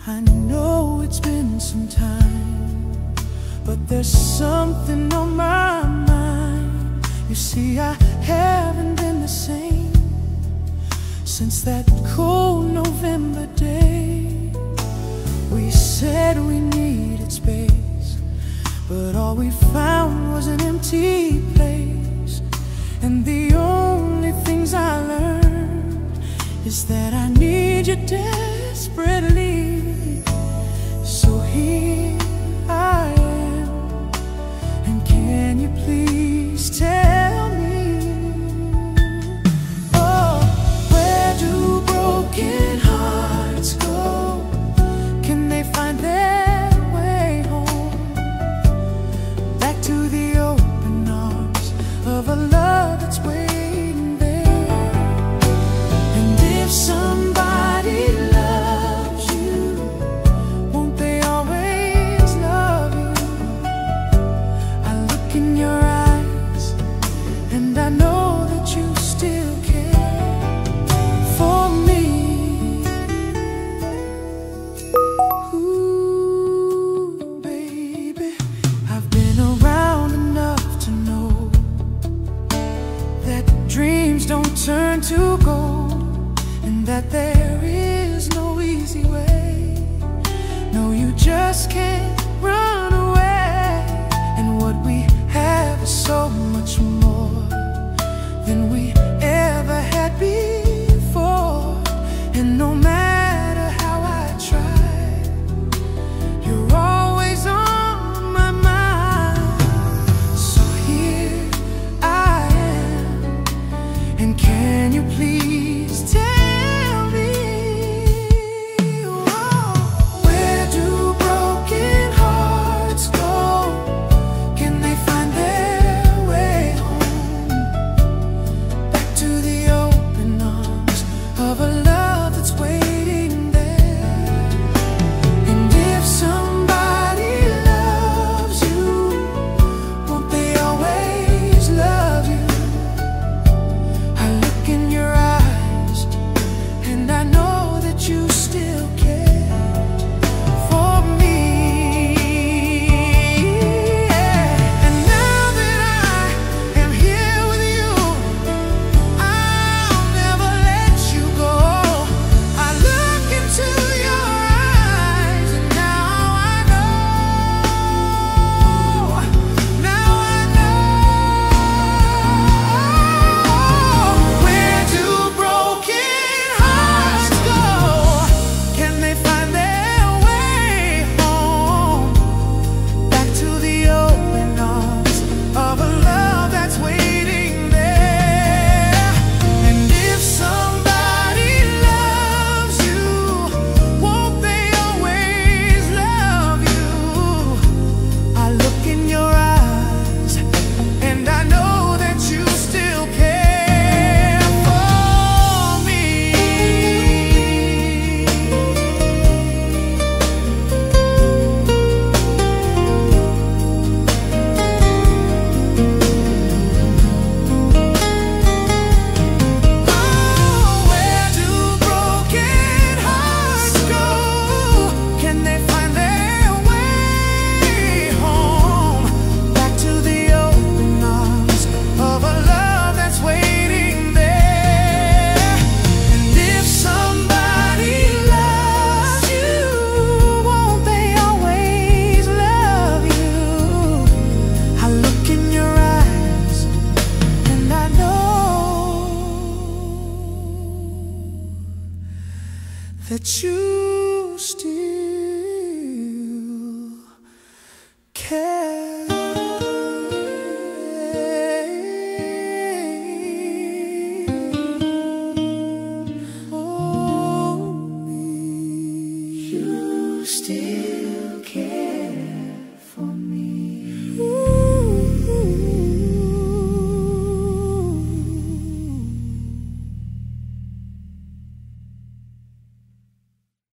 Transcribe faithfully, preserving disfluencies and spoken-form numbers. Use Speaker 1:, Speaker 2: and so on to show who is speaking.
Speaker 1: I know it's been some time, but there's something on my mind. You see, I haven't been the same since that cold November day. We said we needed space, but all we found was an empty place. And the only things I learned is that I need you desperately. So here I am, and can you please tell me, oh, where do broken hearts go? Can they find their way home? Back to the open arms of a love that's waiting there. And if somebody loves you, won't they always love you? I look in your eyes, and I know that you still care for me. Ooh, baby, I've been around enough to know that dreams don't turn to gold, and that there is no easy way. No, you just can't run away. And what we have is so much more than we ever had before. And no matter how I try, you're always on my mind. So here I am, and can you please tell me, oh, where do broken hearts go? Can they find their way home? Back to the open arms of a love that's waiting there. And if somebody loves you, won't they always love you? I look in your eyes, and I know that you still care for me. And now that I am here with you, I'll never let you go. I look into your eyes, and now I know, now I know. Where do broken hearts go? Can they find their way home? Back to the open arms of a love that's waiting there. And if somebody loves you, won't they always love you? I look in your eyes, and I know that you still care for me. Oh, where do broken hearts go? Can they find their way home? Back to the open arms of a love that's waiting there. And if somebody loves you, won't they always love you? I look in your eyes, and I know that you still care for me. You still